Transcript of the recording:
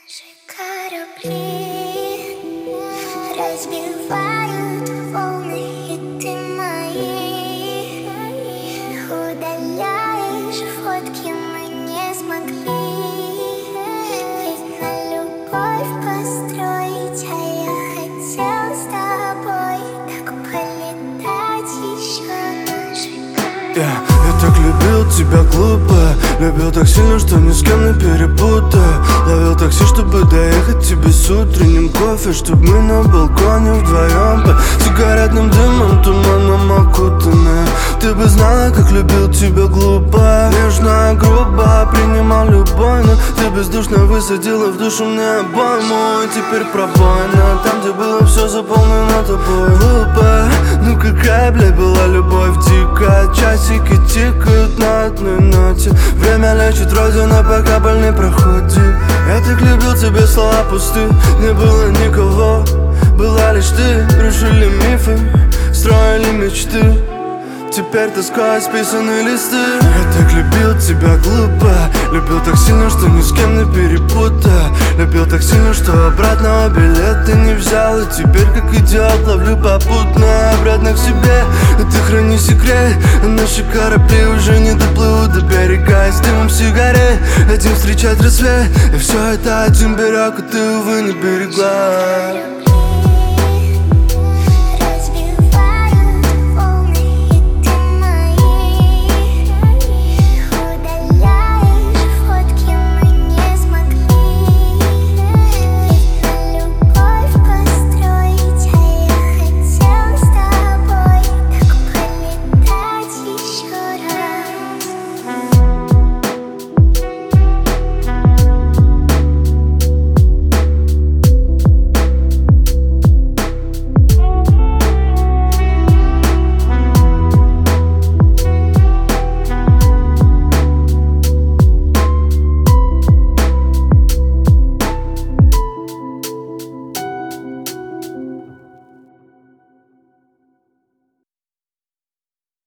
Наши корабли разбивают волны, и ты мои удаляешь фотки, мы не смогли ведь на любовь построить, а я хотел с тобой так полетать еще наши корабли. Я так любил тебя глупо, любил так сильно, что ни с кем не перепутаю. Ловил такси, чтобы доехать тебе с утренним кофе, чтобы мы на балконе вдвоем под сигаретным дымом, туманом окутанные. Ты бы знала, как любил тебя глупо, нежно, грубо принимал любой, но ты бездушно высадила в душу мне обойму. И теперь пробоина, там, где было все заполнено тобой. Глупо, ну какая, блядь, была любовь дикая. Часики тикают на одной ноте, время лечит родина, пока боль не проходит. Я так любил тебя, слова пусты, не было никого, была лишь ты. Рушили мифы, строили мечты, теперь тоска списаны листы. Я так любил тебя глупо, любил так сильно, что ни с кем не перепутаю. Любил так сильно, что обратного билета не взял. И теперь как идиот ловлю попутно обратно к себе. Но ты храни секрет, а наши корабли уже не доплывут до берега. И с дымом сигарет один встречать рассвет, и все это один берег, а ты, увы, не берегла.